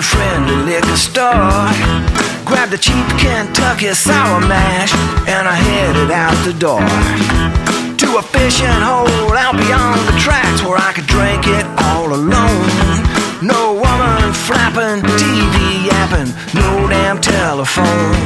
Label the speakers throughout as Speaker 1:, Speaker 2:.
Speaker 1: friendly liquor store, grabbed a cheap Kentucky sour mash, and I headed out the door to a fishing hole out beyond the tracks where I could drink it all alone. No woman flapping, TV yapping, no damn telephone.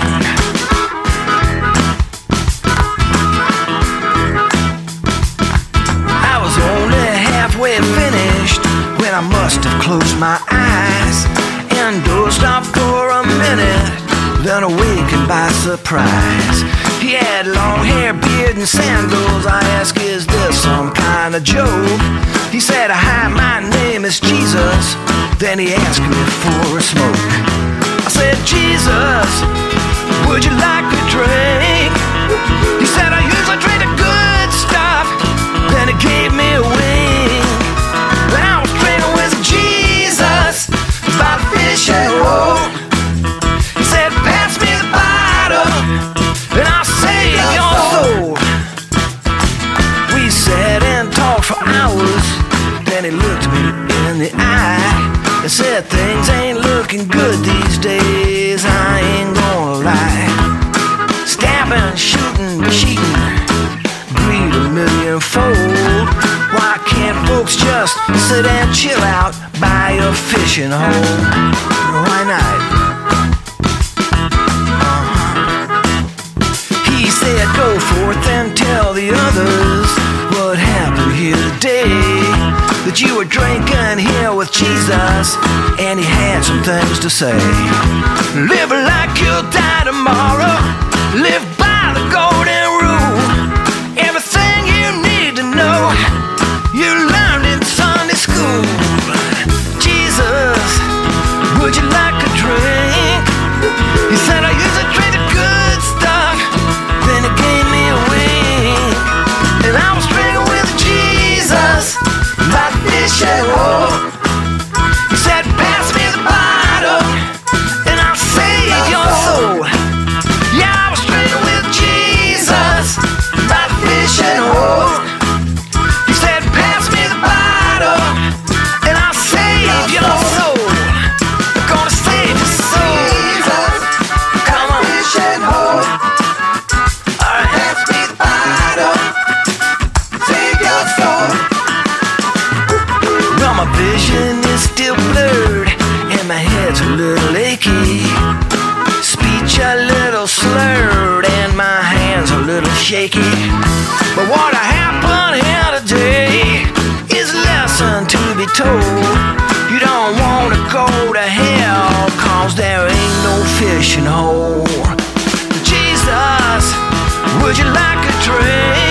Speaker 1: I was only halfway finished when I must have closed my eyes and dozed off for a minute, then awakened by surprise. He had long hair, beard, and sandals. I asked, is this some kind of joke? He said, hi, my name is Jesus. Then he asked me for a smoke. I said, Jesus, would you like a drink? He said, I usually drink the good stuff. Then he gave me a wink. Then I was drinking with Jesus by the fishing hole. He said, pass me the bottle and I'll save your soul. We sat and talked for hours. Then he looked me in the eye and said, things ain't looking good these days, I ain't gonna lie. Stabbing, shooting, cheating, greed a millionfold. Why can't folks just sit and chill out by a fishing hole? Why not? He said, go forth and tell the others what happened here today, that you were drinking here with Jesus and he had some things to say. Live like you'll die tomorrow, live by the golden rule. Everything you need to know, you learned in Sunday school. Jesus, would you like a drink? He said, I usually drink the good stuff. Then he gave me a wink, and I was drinking with Jesus by the fishing hole. He said, pass me the bottle and I'll save your soul. Yeah, I was drinking with Jesus by the fishing hole. He said, pass me the bottle and I'll save your soul. I'm gonna save your soul. Jesus, come on. Fishing hole. All right. Pass me the bottle, save your soul. Well, my vision is still blurred and my head's a little achy, speech a little slurred and my hands a little shaky. But what happened here today is a lesson to be told. You don't want to go to hell, cause there ain't no fishing hole. Jesus, would you like a drink?